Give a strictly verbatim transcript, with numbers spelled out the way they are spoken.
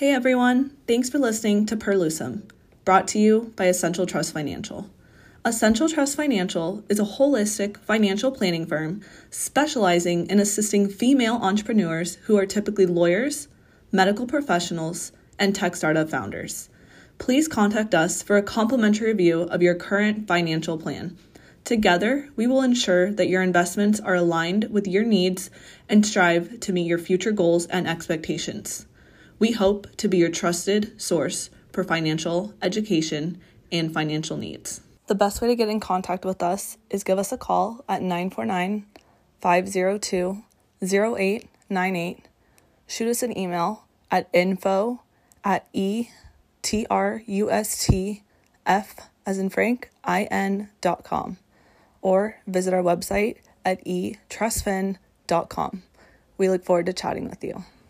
Hey everyone, thanks for listening to Per Lucem, brought to you by Essential Trust Financial. Essential Trust Financial is a holistic financial planning firm specializing in assisting female entrepreneurs who are typically lawyers, medical professionals, and tech startup founders. Please contact us for a complimentary review of your current financial plan. Together, we will ensure that your investments are aligned with your needs and strive to meet your future goals and expectations. We hope to be your trusted source for financial education and financial needs. The best way to get in contact with us is give us a call at nine four nine, five zero two, zero eight nine eight. Shoot us an email at info at etrustf as in Frank, in dot com, or visit our website at e trust fin dot com. We look forward to chatting with you.